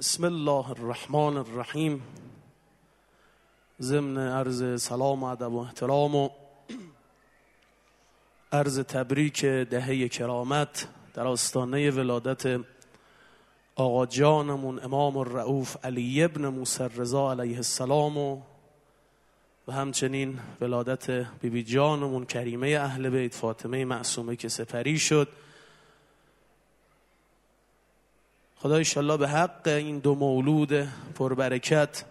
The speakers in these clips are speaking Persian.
بسم الله الرحمن الرحیم. ضمن عرض سلام و ادب و احترام و عرض تبریک دهه کرامت در آستانه ولادت آقا جانمون امام الرؤوف علی ابن موسی رضا علیه السلام و همچنین ولادت بیبی جانمون کریمه اهل بیت فاطمه معصومه که سپری شد. خدا انشالله به حق این دو مولود پربرکت،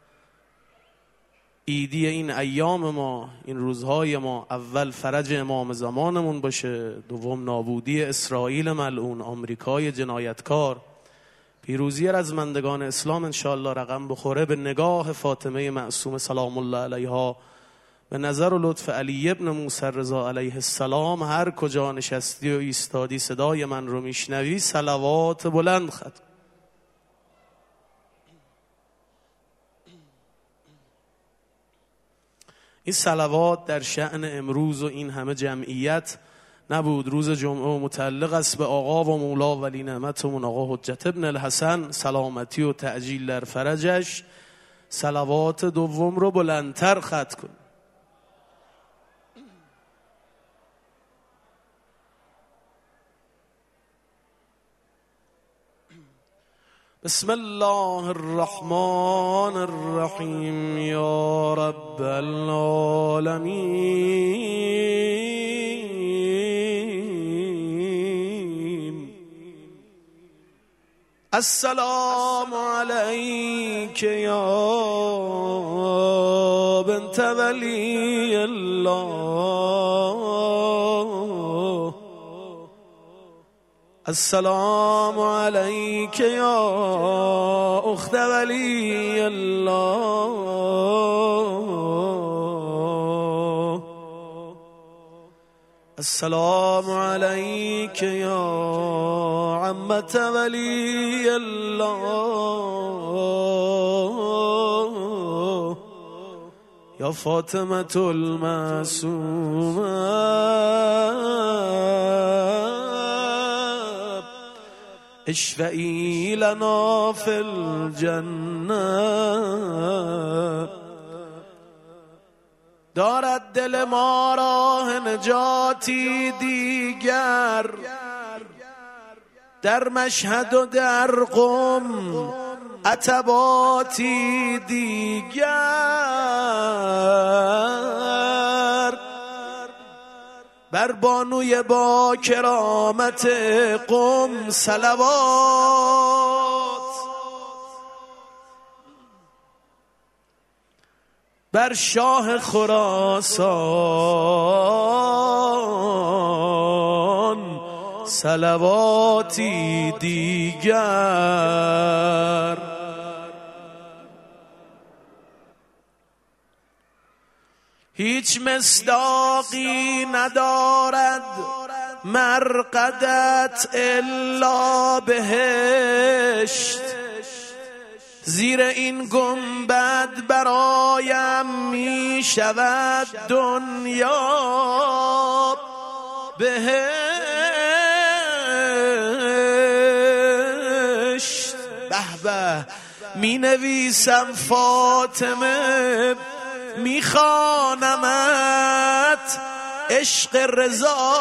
عیدی این ایام ما، این روزهای ما، اول فرج امام زمانمون باشه، دوم نابودی اسرائیل ملعون، آمریکای جنایتکار، پیروزی رزمندگان اسلام انشالله رقم بخوره به نگاه فاطمه معصومه سلام الله علیها، به نظر و لطف علی ابن موسی رضا علیه السلام. هر کجا نشستی و ایستادی صدای من رو میشنوی صلوات بلند ختم. این صلوات در شأن امروز و این همه جمعیت نبود، روز جمعه و متعلق است به آقا و مولا ولی نعمتمون آقا حجت ابن الحسن، سلامتی و تعجیل در فرجش. صلوات دوم رو بلندتر ختم کن. بسم الله الرحمن الرحیم. یا رب العالمین. السلام علیک یا بنت ولی الله. السلام علیک یا اخت ولی الله. السلام علیک یا عمت ولی الله. یا فاطمة المعصومه اشفعی لنا فی الجنه. دارد دل ما راه نجاتی دیگر، در مشهد و در قم عتباتی دیگر. بر بانوی با کرامت قم صلوات، بر شاه خراسان صلواتی دیگر. هیچ مصداقی ندارد مرقدت الا بهشت، زیر این گنبد برایم می شود دنیا بهشت. به به می نویسم فاطمه، میخوانمت عشق رضا،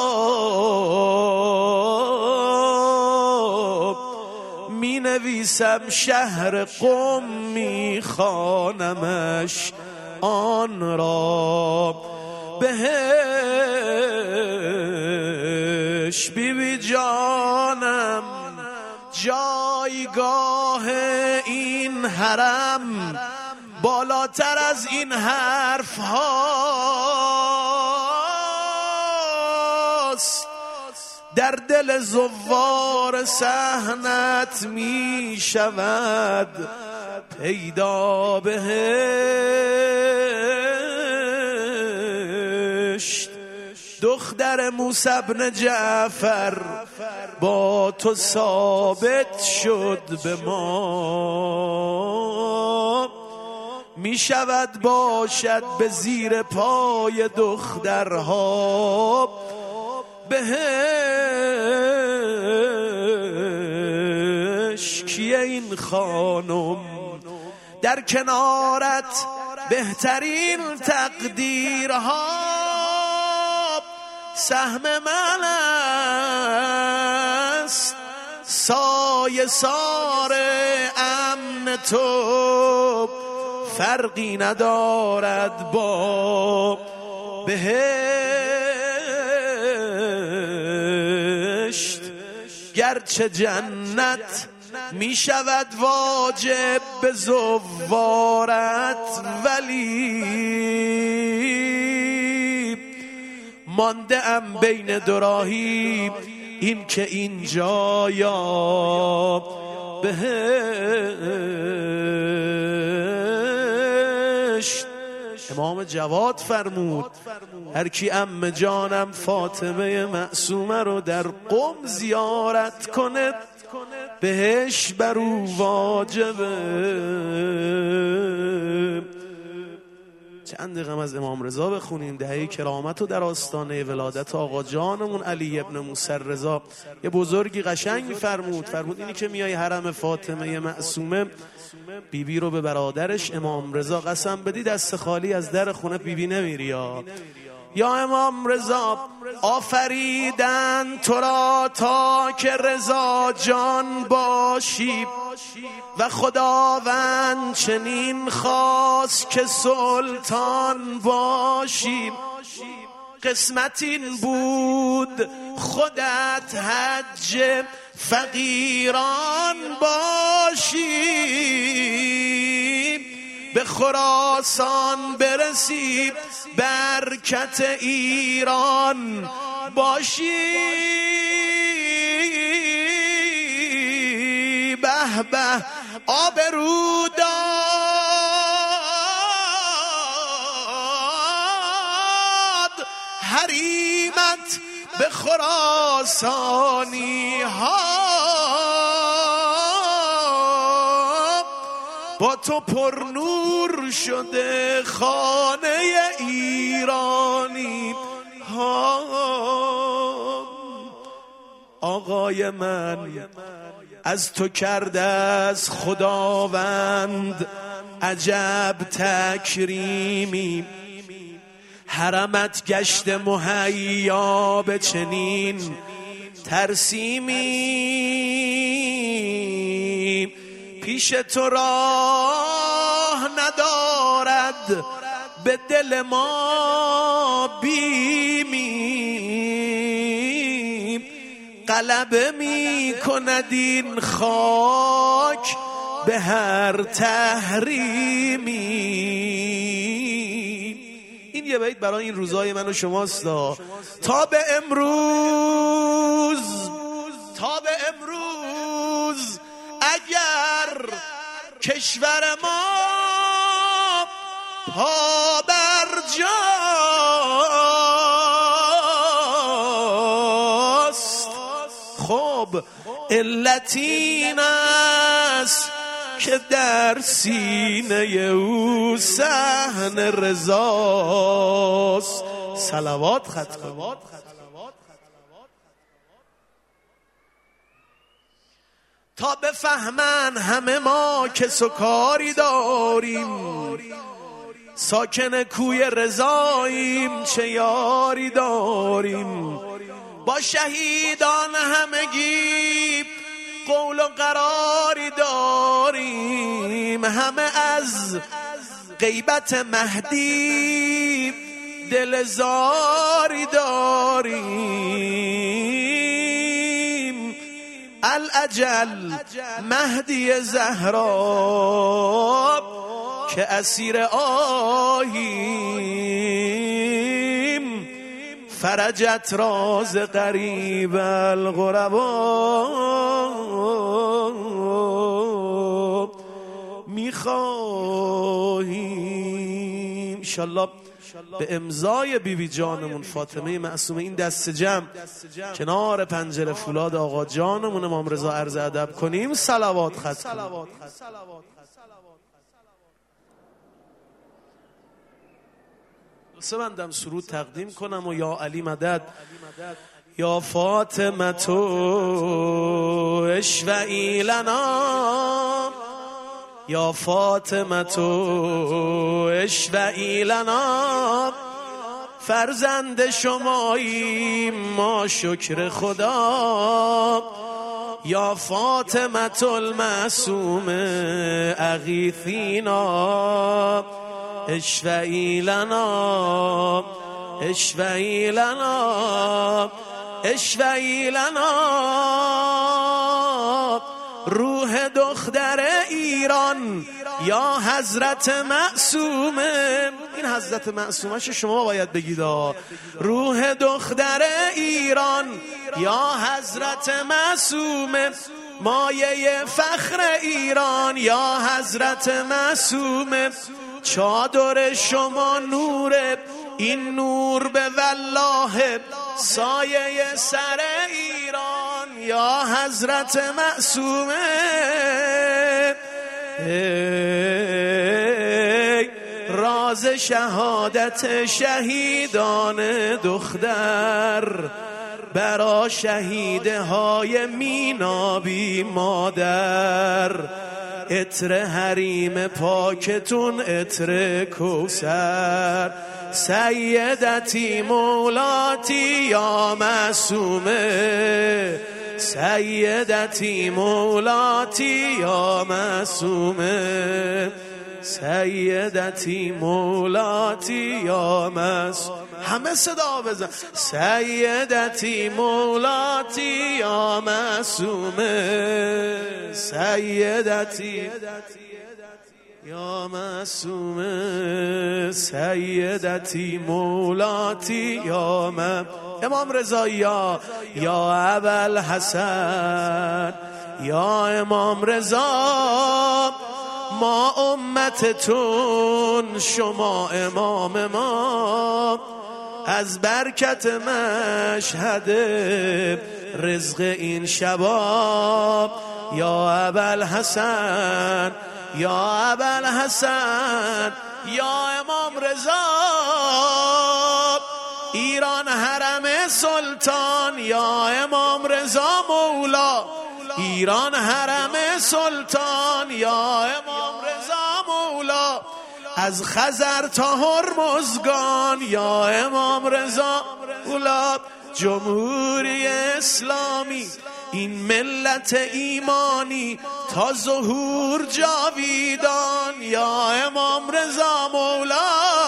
می نویسم شهر قم، میخوانمش آن را بهش. بیبی جانم جایگاه این حرم بالاتر از این حرف هاست. در دل زوار صحنت می شود پیدا بهشت. دختر موسی بن جعفر با تو ثابت شد به ما، می شود باشد به زیر پای دخترها بهش. کیه این این خانم، در کنارت بهترین تقدیرها سهم من است، سایه سار امن تو فرقی ندارد با بهشت. گرچه جنت می شود واجب به زوارت، ولی مانده ام بین دو راهی، این که اینجا یا بهشت. امام جواد فرمود هر کی عمه جانم فاطمه معصومه رو در قم زیارت کنه بهش بر او واجبه. چند دقیقه از امام رضا بخونیم، دهه کرامت و در آستانه ولادت آقا جانمون علی ابن موسی رضا یه بزرگی قشنگ فرمود اینی که میای حرم فاطمه معصومه بیبی رو به برادرش امام رضا قسم بدی دست خالی از در خونه بیبی نمیری. یا امام رضا آفریدن تو را تا که رضا جان باشی و خداوند چنین خواست که سلطان باشی. قسمت این بود خودت حج فقیران باشی، به خراسان برسی برکت ایران باشی. به به آبرو داد حریمت به خراسانی ها، با تو پر نور شده خانه ایرانی ها. آقای من از تو کرده از خداوند عجب تکریمی، حرمت گشت مهیا به چنین ترسیمی. پیش تو راه ندارد به دل ما بیمی، غلبه می کند این خاک به هر تحریمی. این یه بیت برای این روزای من و شماست. تا به امروز اگر کشور ما پا بر جاست، خب علت این است که در سینه او صحن رضاست. صلوات خط کنید. تا بفهمن همه ما که سکاری داریم، ساکن کوی رضاییم چه یاری داریم. با شهیدان همگی قول و قراری داریم، همه از غیبت مهدی دل زاری داریم. الاجل مهدی زهرا که اسیر آهیم، فرجت راز غریب الغربا میخواهیم. انشالله به امضای بیبی جانمون فاطمه معصومه این دست جمع کنار پنجره فولاد آقا جانمون امام رضا عرض ادب کنیم. صلوات خط کنیم. سه بندم سرود تقدیم کنم و یا علی مدد یا فاطمه اشفعی لنا، یا فاطمه اشفعی لنا، فرزند شماییم ما شکر خدا. یا فاطمه المعصوم اغیثینا، اشفعی لنا، اشفعی لنا، اشفعی لنا. روح دختر ایران یا حضرت معصومه، این حضرت معصومه شما باید بگید. روح دختر ایران یا حضرت معصومه، مایه فخر ایران یا حضرت معصومه. چادر شما نوره، این نور به والله سایه سر ایران یا حضرت معصومه. راز شهادت شهیدان دختر، برا شهیده های مینابی مادر. عطر حریم پاکتون عطر کوثر، سیدتی مولاتی یا معصومه، سیدتی مولاتی یا معصومه، سیدتی مولاتی یا معصومه. همه صدا بزن. سیدتی مولاتی یا معصومه، سیدتی یا معصومه، سیدتی مولاتی یا امام رضا یا ابوالحسن، یا امام رضا، ما امتتون شما امام ما. از برکت مشهد رزق این شباب، یا ابوالحسن، یا ابوالحسن، یا امام رضا. ایران حرم سلطان یا امام رضا مولا، ایران حرم سلطان یا امام رضا مولا. از خزر تا هرمزگان یا امام رضا مولا. جمهوری اسلامی این ملت ایمانی تا ظهور جاویدان یا امام رضا مولا.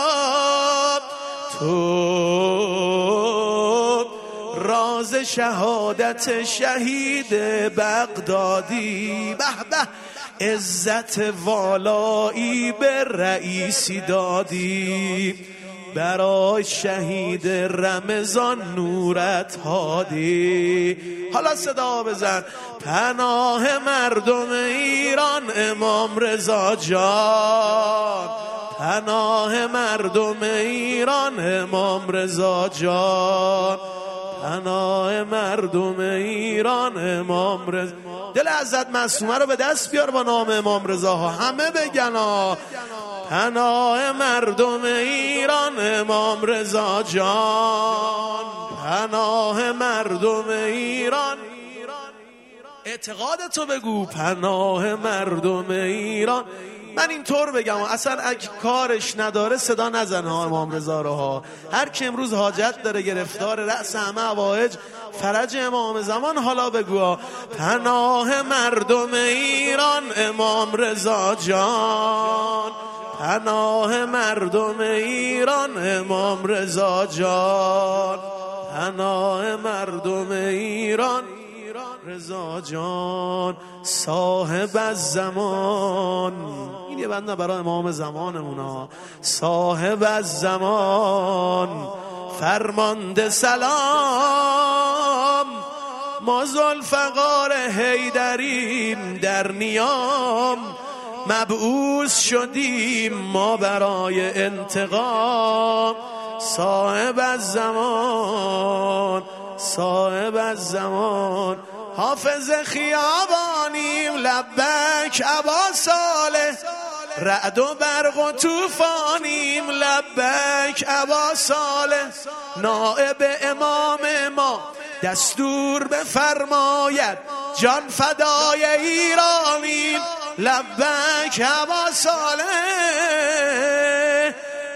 تو راز شهادت شهید بغدادی، به به عزت والایی به رئیسی دادی. برای شهید رمضان نورت هادی. حالا صدا بزن. پناه مردم ایران امام رضا جان، پناه مردم ایران امام رضا جان، پناه مردم ایران امام رضا. دل حضرت معصومه رو به دست بیار با نام امام رضا ها، همه بگن ها. پناه مردم ایران امام رضا جان، پناه مردم ایران. اعتقادتو بگو. پناه مردم ایران. من اینطور بگم اصلا اگه کارش نداره صدا نزنه ها امام رضا رو ها. هر کی امروز حاجت داره، گرفتار رأس همه حوائج، فرج امام زمان، حالا بگو ها. پناه مردم ایران امام رضا جان، پناه مردم ایران امام رضا جان، پناه مردم ایران رضا جان. صاحب الزمان، این یه بنده برای امام زمانمونا. صاحب الزمان فرمانده سلام، ما ذوالفقار حیدریم در نیام. مبعوث شدیم ما برای انتقام. صاحب الزمان، صاحب الزمان. حافظ خیابانیم لبک ابا صالح، رعد و برق و طوفانیم لبک ابا صالح. نائب امام ما دستور بفرماید جان فدای ایرانی لبیک ابا صالح.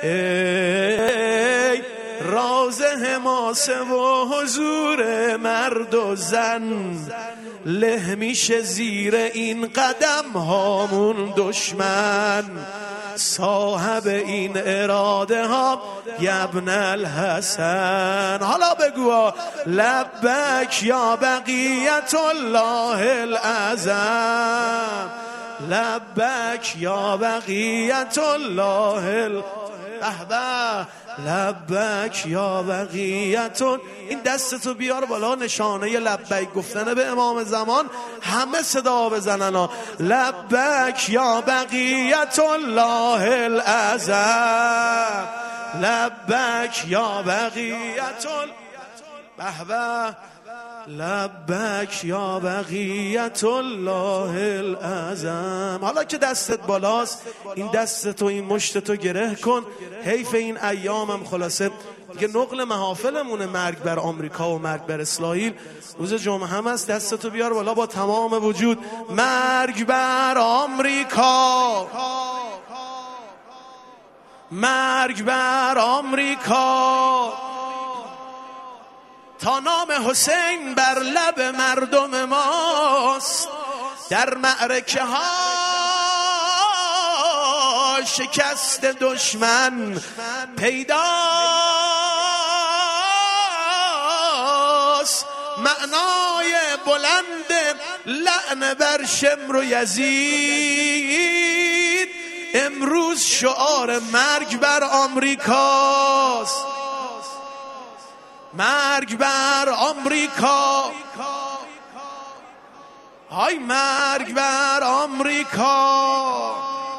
ای راز حماسه و حضور مرد و زن، له میشه زیر این قدم هامون دشمن. صاحب این اراده ها یبن الحسن. حالا بگو لبک یا بقیت الله الاعظم، لبک یا بقیت الله احبه، لبک یا بقیت. این دستتو بیار بالا، نشانه لبک گفتن به امام زمان. همه صدا بزنن لبک یا بقیت الله الاعظم، لبک یا بقیت احبه، لبک یا بقیت الله الاعظم. حالا که دستت بالاست، این دستتو این مشتتو گره کن. حیف این ایامم خلاصه دیگه نقل محافلمونه، مرگ بر آمریکا و مرگ بر اسرائیل. روز جمعه هم است، دستتو بیار بالا با تمام وجود. مرگ بر آمریکا، مرگ بر آمریکا، تا نام حسین بر لب مردم ماست. در معرکه ها شکست دشمن پیداست. معنای بلند لعن بر شمر و یزید امروز شعار مرگ بر آمریکاست. مرگ بر آمریکا، های مرگ بر آمریکا.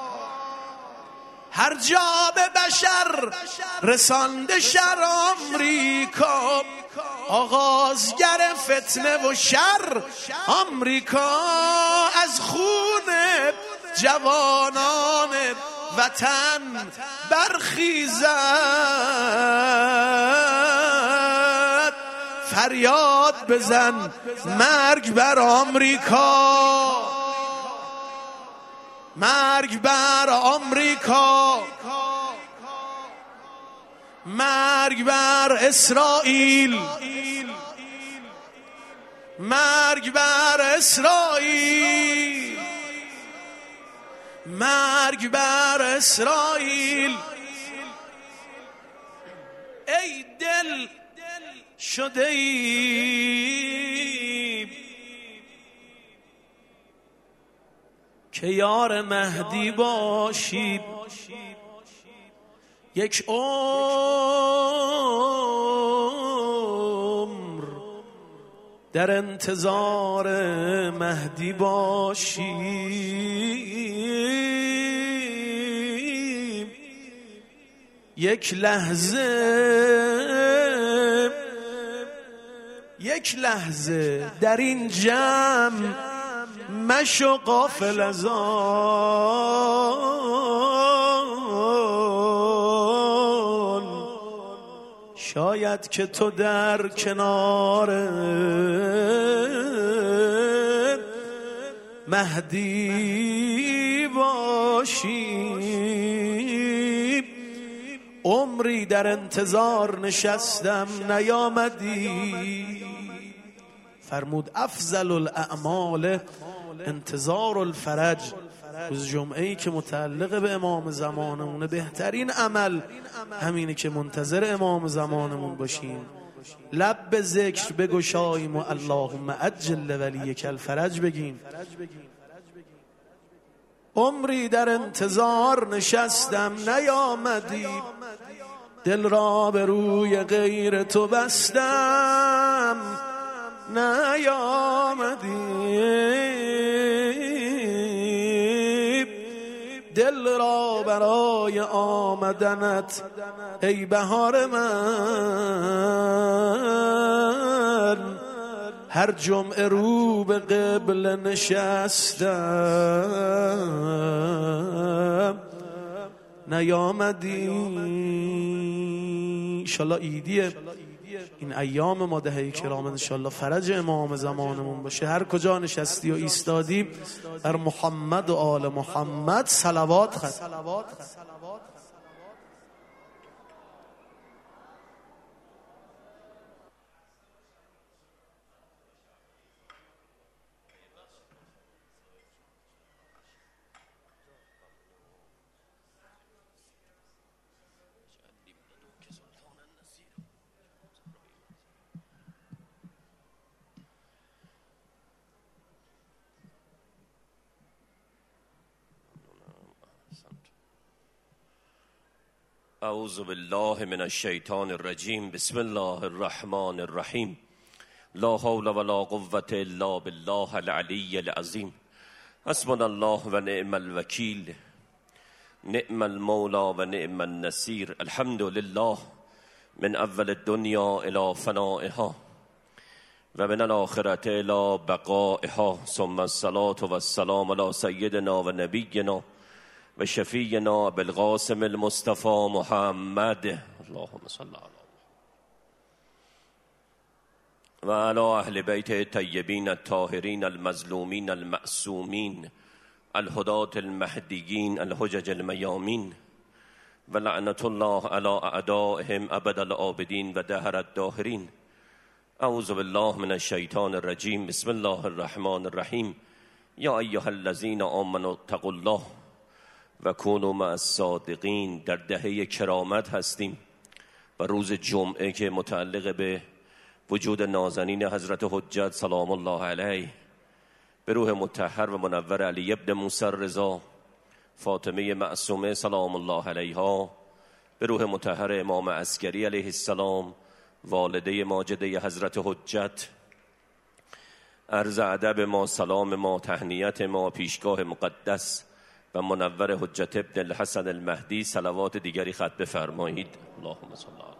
هر جا به بشر رسانده شر آمریکا، آغازگر فتنه و شر آمریکا. از خون جوانان وطن برخیزد، فریاد بزن مرگ بر آمریکا، مرگ بر آمریکا، مرگ بر اسرائیل، مرگ بر اسرائیل، مرگ بر اسرائیل. ای دل شده ای که یار مهدی باشید، یک عمر در انتظار مهدی باشید. یک لحظه در این جمع مشو غافل از آن. شاید که تو در کنار مهدی باشی. عمری در انتظار نشستم نیامدی. فرمود افضل الاعمال انتظار الفرج. روز جمعه ای که متعلق به امام زمانمونه، بهترین عمل همینه که منتظر امام زمانمون باشیم، لب به ذکر بگشاییم و اللهم عجل ولیک الفرج بگیم. عمری در انتظار نشستم نیامدی، دل را به روی غیر تو بستم نیامدی. دل را برای آمدنت ای بهار من، هر جمعه رو به قبله نشستم نیامدی. انشالله ایدیه این ایام ما دهه کرام انشالله فرج امام زمانمون باشه. هر کجا نشستی و ایستادی در محمد و آل محمد صلوات خط. اعوذ بالله من الشیطان الرجیم. بسم الله الرحمن الرحیم. لا حول ولا قوة الا بالله العلی العظیم. حسبنا الله و نعم الوکیل، نعم المولا و نعم النصیر. الحمد لله من اول الدنیا الى فنائها و من الآخرة الى بقائها، ثم الصلاة و السلام علی سیدنا و نبینا و شفیعنا بالقاسم المصطفى محمد. اللهم صل علی و علی اهل بیت الطیبین الطاهرین المظلومین المعصومین الهداة المهدیین الحجج المیامین و لعنت الله علی اعدائهم ابد العابدین و دهر الداهرین. اعوذ بالله من الشیطان الرجیم. بسم الله الرحمن الرحیم. یا ایها الذین آمنوا اتقوا الله و کونوا مع الصادقین. در دهه کرامت هستیم و روز جمعه که متعلق به وجود نازنین حضرت حجت سلام الله علیه، به روح مطهر و منور علی ابن موسی رضا، فاطمه معصومه سلام الله علیها، به روح مطهر امام عسکری علیه السلام، والده ماجده حضرت حجت، عرض ادب ما، سلام ما، تهنیت ما، پیشگاه مقدس و منور حجت ابن الحسن المهدی صلوات دیگری ختم بفرمایید. اللهم صل علی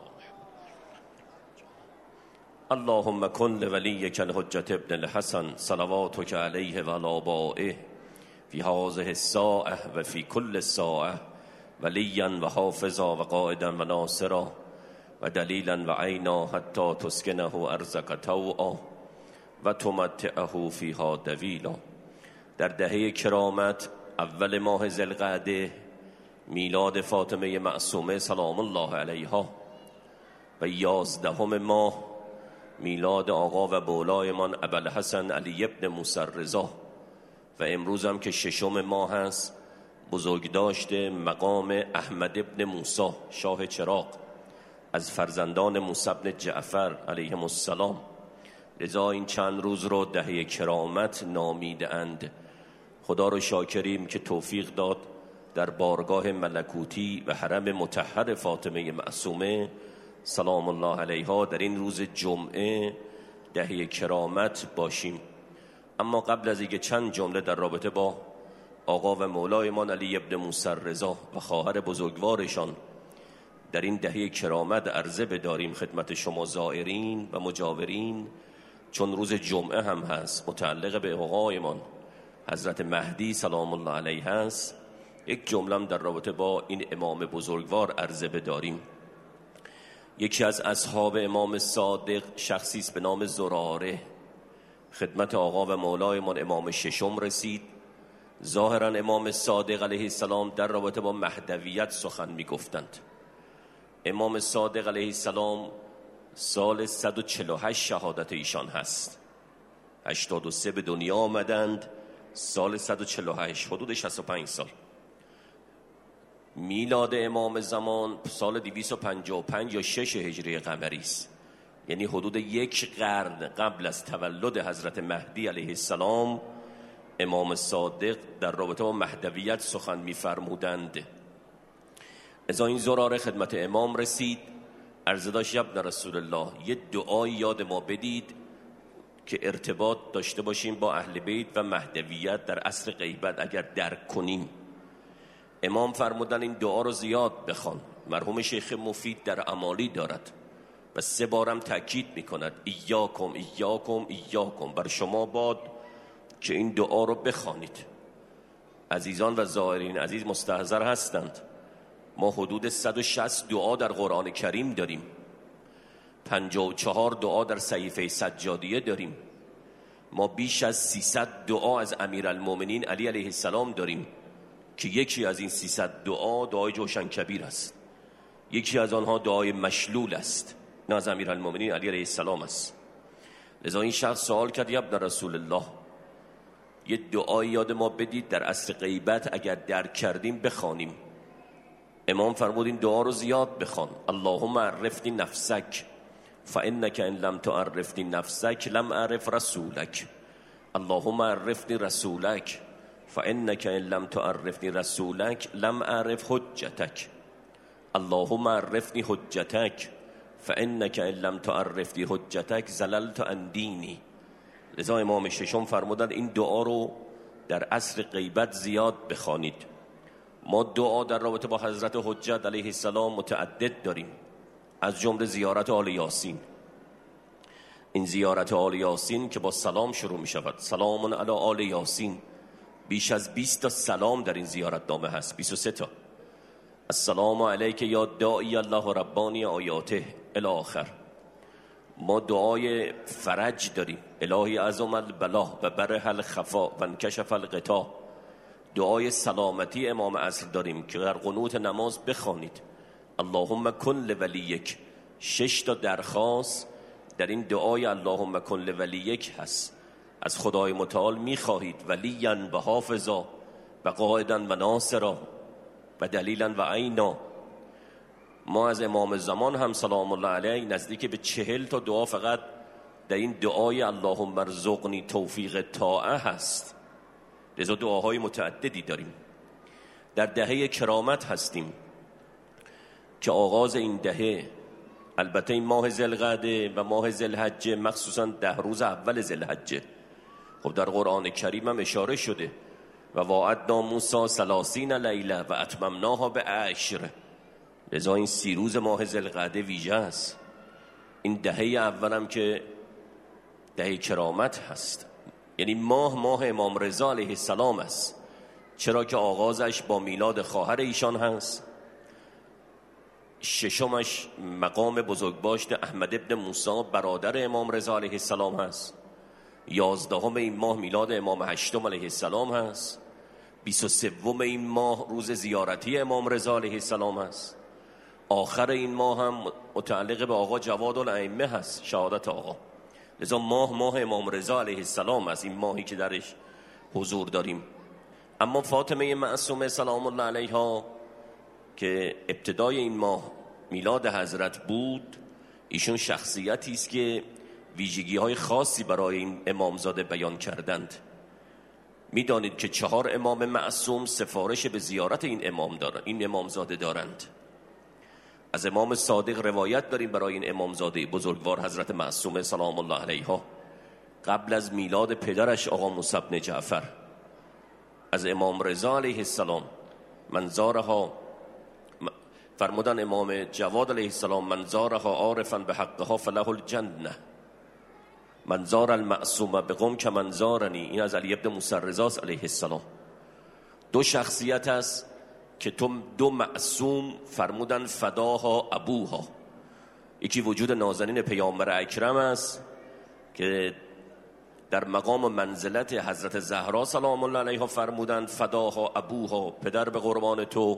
محمد. اللهم کن لولیک الحجت ابن الحسن صلواتک علیه و علی آبائه فی هذه الساعه و فی کل ساعه ولیا و حافظا و قائدا و ناصرا و دلیلا و عینا حتی تسکنه ارضک طوعا و تمتعه فیها طویلا. در دهه کرامت اول ماه ذوالقعده میلاد فاطمه معصومه سلام الله علیها و 11 ماه میلاد آقا و بولایمان ابوالحسن علی ابن موسی رضا و امروز هم که 6 ماه هست بزرگداشت مقام احمد ابن موسی شاه چراغ از فرزندان موسی ابن جعفر علیهم السلام. لذا این چند روز رو دهه کرامت نامیده اند. خدا رو شاکریم که توفیق داد در بارگاه ملکوتی و حرم مطهر فاطمه معصومه سلام الله علیها در این روز جمعه دهه کرامت باشیم. اما قبل از اینکه چند جمله در رابطه با آقا و مولایمان علی ابن موسی رضا و خواهر بزرگوارشان در این دهه کرامت عرضه بداریم خدمت شما زائرین و مجاورین، چون روز جمعه هم هست متعلق به آقایمان حضرت مهدی سلام الله علیه هست، یک جمله در رابطه با این امام بزرگوار عرضه بداریم. یکی از اصحاب امام صادق شخصی است به نام زراره، خدمت آقا و مولایمان امام ششم رسید. ظاهرا امام صادق علیه السلام در رابطه با مهدویت سخن می گفتند. امام صادق علیه السلام سال 148 شهادت ایشان هست. 83 به دنیا آمدند، سال 148 حدود 65 سال. میلاد امام زمان سال 255 یا 6 هجری قمری است، یعنی حدود 1 قرن قبل از تولد حضرت مهدی علیه السلام امام صادق در رابطه با مهدویت سخن می‌فرمودند. از این زراره خدمت امام رسید، عرض داشت ابن رسول الله یه دعایی یاد ما بدید که ارتباط داشته باشیم با اهل بیت و مهدویت در عصر غیبت اگر درک کنیم. امام فرمودن این دعا رو زیاد بخوان. مرحوم شیخ مفید در امالی دارد و 3 بارم تاکید میکند ایاکم ایاکم ایاکم، بر شما باد که این دعا رو بخوانید. عزیزان و زائرین عزیز مستحضر هستند، ما حدود 160 دعا در قرآن کریم داریم. 54 دعا در صحیفه سجادیه داریم. ما بیش از 300 دعا از امیرالمومنین علی علیه السلام داریم که یکی از این 300 دعا دعای جوشن کبیر است، یکی از آنها دعای مشلول است، نه از امیرالمومنین علی علیه السلام است. لذا این شخص سوال کرد یا ابن رسول الله، یه دعای یاد ما بدید در عصر غیبت اگر درک کردیم بخوانیم. امام فرمود این دعا رو زیاد بخوان. اللهم عرفنی نفسک فانک ان لم تعرفنی نفسک لم اعرف رسولک. اللهم عرفنی رسولک فانک ان لم تعرفنی رسولک لم اعرف حجتک. اللهم عرفنی حجتک فانک ان لم تعرفنی حجتک زللت عن دینی. لذا امام ششم فرمودند این دعا رو در عصر غیبت زیاد بخوانید. ما دعا در رابطه با حضرت حجت علیه السلام متعدد داریم، از جمله زیارت آل یاسین. این زیارت آل یاسین که با سلام شروع می شود، سلام علی آل یاسین، بیش از 20 تا سلام در این زیارت نامه هست، 23 تا. السلام علیک یا داعی الله ربانی آیاته الی آخر. ما دعای فرج داریم، الهی عظم البلا و بره الخفا و انکشف الغطا. دعای سلامتی امام عصر داریم که در قنوت نماز بخوانید. اللهم کن لولیک. 6 تا درخواست در این دعای اللهم کن لولیک هست. از خدای متعال میخواهید ولیا و حافظا و قائدا و ناصرا و دلیلا و عینا. ما از امام زمان هم سلام الله علیه نزدیک به 40 تا دعا فقط در این دعای اللهم ارزقنی توفیق طاعه هست. لذا دعاهای متعددی داریم. در دهه کرامت هستیم که آغاز این دهه، البته این ماه ذوالقعده و ماه ذوالحجه، مخصوصا 10 روز اول ذوالحجه، خب در قرآن کریم هم اشاره شده و وعدنا موسی 30 لیله و اتممناها ب10. لذا این 30 روز ماه ذوالقعده ویژه است. این دهه اولم که دهه کرامت هست، یعنی ماه امام رضا علیه السلام است، چرا که آغازش با میلاد خواهر ایشان هست. 6مش مقام بزرگداشت احمد ابن موسی برادر امام رضا علیه السلام هست. 11 این ماه میلاد امام هشتم علیه السلام هست. 23 این ماه روز زیارتی امام رضا علیه السلام هست. آخر این ماه هم متعلق به آقا جواد الائمه هست، شهادت آقا. لذا ماه امام رضا علیه السلام است، این ماهی که درش حضور داریم. اما فاطمه معصومه سلام الله علیها که ابتدای این ماه میلاد حضرت بود، ایشون شخصیتی است که ویژگی‌های خاصی برای این امامزاده بیان کردند. میدانید که 4 امام معصوم سفارش به زیارت این امامزاده دارند. از امام صادق روایت داریم برای این امامزاده بزرگوار حضرت معصومه سلام الله علیها، قبل از میلاد پدرش آقا موسی بن جعفر، از امام رضا علیه السلام منظارها فرمودن امام جواد علیه السلام منظارها عارفا به حقها فله الجنه، منظار المعصومه بقوم که منظارنی. این از علی ابن موسی رضا علیه السلام. 2 شخصیت است که 2 معصوم فرمودن فداها ابوها. یکی وجود نازنین پیامبر اکرم است که در مقام و منزلت حضرت زهرا سلام الله علیها فرمودن فداها ابوها، پدر به قربان تو.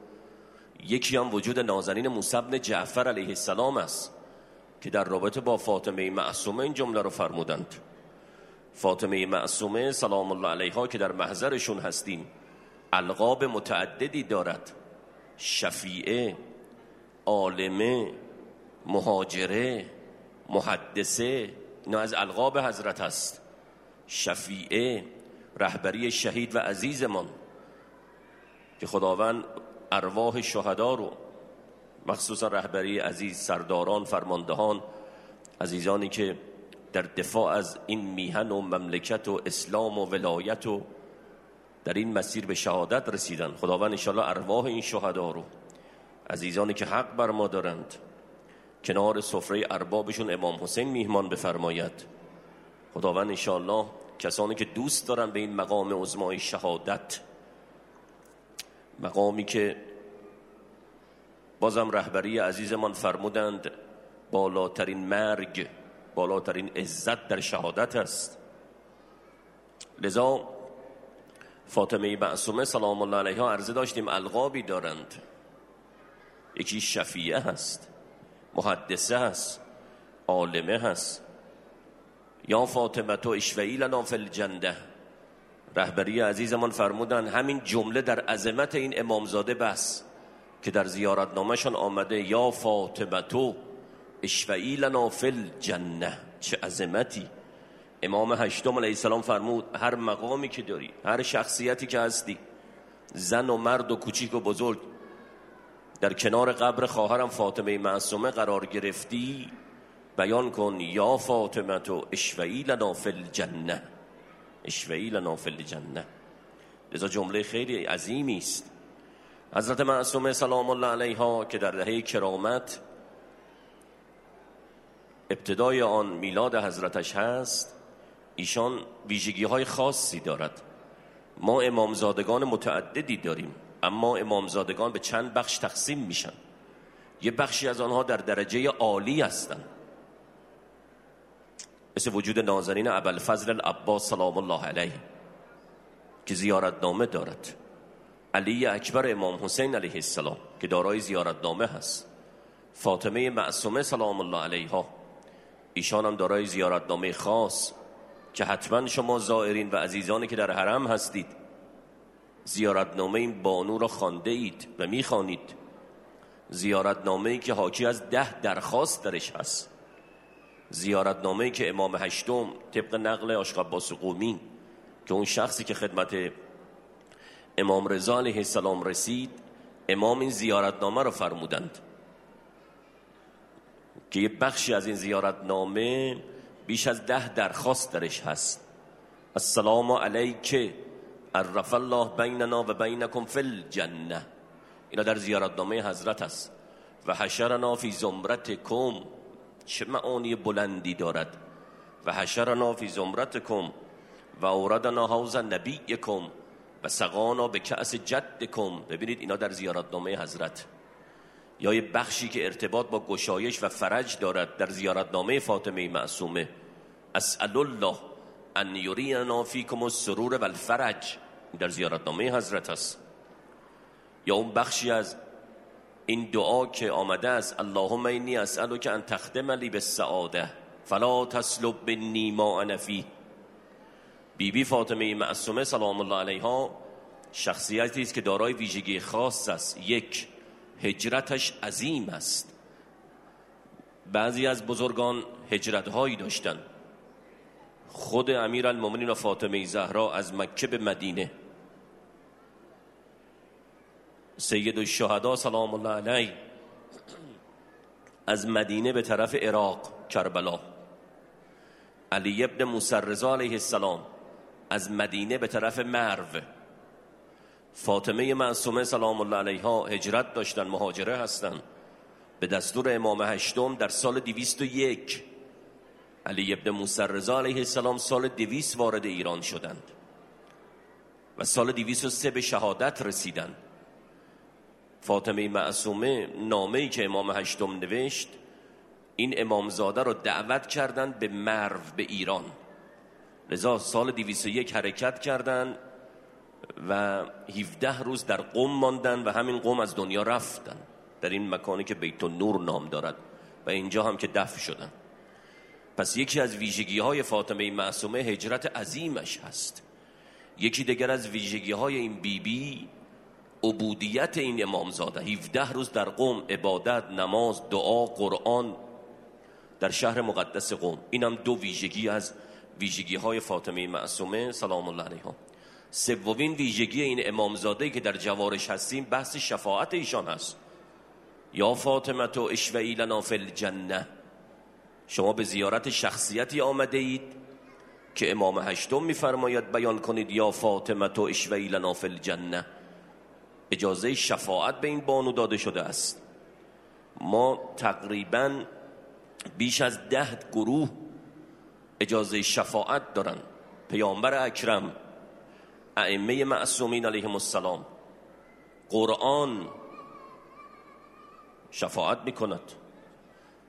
یکی هم وجود نازنین موسی بن جعفر علیه السلام است که در رابطه با فاطمه معصومه این جمله رو فرمودند. فاطمه معصومه سلام الله علیها که در محضرشون هستیم القاب متعددی دارد: شفیعه، عالمه، مهاجره، محدثه. اینا از القاب حضرت هست. شفیعه، رهبری شهید و عزیزمان که خداوند ارواح شهدا رو، مخصوصا رهبری عزیز، سرداران، فرماندهان، عزیزانی که در دفاع از این میهن و مملکت و اسلام و ولایت و در این مسیر به شهادت رسیدن، خداوند انشاءالله ارواح این شهدا رو، عزیزانی که حق بر ما دارند، کنار سفره اربابشون امام حسین میهمان بفرماید. خداوند انشاءالله کسانی که دوست دارن به این مقام عظمای شهادت، مقامی که بازم رهبری عزیزمان فرمودند بالاترین مرگ، بالاترین عزت در شهادت است. لذا فاطمه معصومه سلام الله علیها عرضه داشتیم القابی دارند. یکی شفیعه هست، محدثه هست، عالمه هست. یا فاطمه تو اشفعی لنا فی الجنه. رهبری عزیزمان فرمودن همین جمله در عظمت این امامزاده بس که در زیارتنامه‌شان آمده یا فاطمه تو اشفعی لنا فی الجنه. چه عظمتی. امام هشتم علیه السلام فرمود هر مقامی که داری، هر شخصیتی که هستی، زن و مرد و کوچیک و بزرگ، در کنار قبر خواهرم فاطمه معصومه قرار گرفتی، بیان کن یا فاطمه تو اشفعی لنا فی الجنه، اشفعی لنا فی الجنه. لذا جمله خیلی عظیمی است. حضرت معصومه سلام الله علیها که در دهه کرامت ابتدای آن میلاد حضرتش هست، ایشان ویژگی های خاصی دارد. ما امامزادگان متعددی داریم، اما امامزادگان به چند بخش تقسیم میشن. یه بخشی از آنها در درجه عالی هستند، مثل وجود نازنین ابوالفضل العباس سلام الله علیه که زیارتنامه دارد، علی اکبر امام حسین علیه السلام که دارای زیارتنامه هست، فاطمه معصومه سلام الله علیها ایشان هم دارای زیارتنامه خاص که حتما شما زائرین و عزیزانی که در حرم هستید زیارتنامه این بانو را خوانده اید و میخوانید. زیارتنامه‌ای که حاکی از 10 درخواست درش هست. زیارتنامه‌ای که امام هشتم طبق نقل عاشق عباس قمی که اون شخصی که خدمت امام رضا علیه السلام رسید، امام این زیارتنامه را فرمودند که یه بخشی از این زیارتنامه بیش از 10 درخواست درش هست. السلام علیک عرف الله بیننا و بینکم فی الجنه. اینا در زیارتنامه حضرت هست. و حشرنا فی زمرتکم. چه معانی بلندی دارد. و حشرنا فی زمرتکم و اوردنا حوض نبیکم و سقانا به کأس جدکم. ببینید اینا در زیارتنامه حضرت. یا یه بخشی که ارتباط با گشایش و فرج دارد در زیارتنامه فاطمه معصومه، اسأل الله ان یرینا فیکم السرور و الفرج، در زیارتنامه حضرت است. یا اون بخشی از این دعا که آمده است اللهم انی اسألک ان تختم لی بالسعاده فلا تسلب منی ما انا فیه. بی فاطمه معصومه سلام الله علیها شخصیتی است که دارای ویژگی خاص است. یک، هجرتش عظیم است. بعضی از بزرگان هجرت‌هایی داشتند. خود امیرالمومنین و فاطمه زهرا از مکه به مدینه، سید الشهدا سلام الله علیه از مدینه به طرف عراق کربلا، علی ابن موسی رضا علیه السلام از مدینه به طرف مرو، فاطمه معصومه سلام الله علیها هجرت داشتن، مهاجره هستند. به دستور امام هشتم در سال 201 علی ابن موسی رضا علیه السلام سال 200 وارد ایران شدند و سال 203 به شهادت رسیدند. فاطمه معصومه نامه‌ای که امام هشتم نوشت، این امامزاده رو دعوت کردند به مرو، به ایران. لذا سال 201 حرکت کردند و 17 روز در قم ماندن و همین قم از دنیا رفتن، در این مکانی که بیت النور نام دارد و اینجا هم که دفن شدن. پس یکی از ویژگی‌های فاطمه معصومه هجرت عظیمش هست. یکی دیگر از ویژگی‌های این بیبی عبودیت این امامزاده. 17 روز در قم عبادت، نماز، دعا، قرآن در شهر مقدس قم. اینم دو ویژگی از ویژگی‌های فاطمه معصومه سلام الله علیها. سومین ویژگی این امامزاده که در جوارش هستیم بحث شفاعت ایشان هست. یا فاطمه تو اشفعی لنا فی الجنه. شما به زیارت شخصیتی آمده اید که امام هشتم میفرماید بیان کنید یا فاطمه تو اشفعی لنا فی الجنه. اجازه شفاعت به این بانو داده شده است. ما تقریبا بیش از 10 گروه اجازه شفاعت دارن. پیامبر اکرم، ائمه معصومین علیهم السلام، قرآن شفاعت میکند،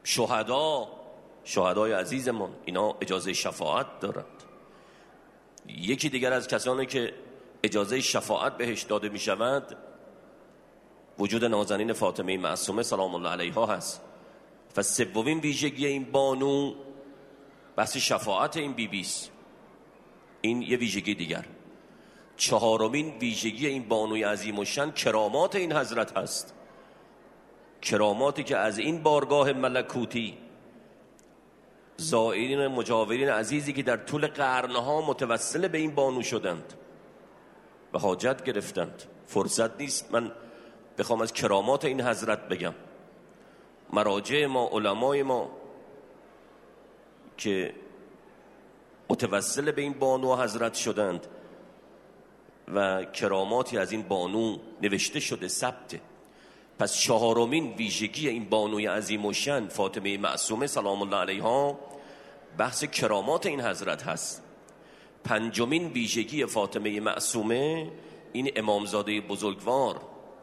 شهدای عزیزمان، اینا اجازه شفاعت دارند. یکی دیگر از کسانی که اجازه شفاعت بهش داده می شود وجود نازنین فاطمه معصومه سلام الله علیها هست. و سومین ویژگی این بانو بحث شفاعت این بیبیست. این یه ویژگی دیگر. چهارمین ویژگی این بانوی عظیم الشأن کرامات این حضرت هست. کراماتی که از این بارگاه ملکوتی زائرین مجاورین عزیزی که در طول قرنها متوسل به این بانو شدند و حاجت گرفتند. فرصت نیست من بخوام از کرامات این حضرت بگم. مراجع ما، علمای ما که متوسل به این بانو حضرت شدند و کراماتی از این بانو نوشته شده، ثبته. پس چهارمین ویژگی این بانوی عظیم الشأن فاطمه معصومه سلام الله علیها بحث کرامات این حضرت هست. پنجمین ویژگی فاطمه معصومه این امامزاده بزرگوار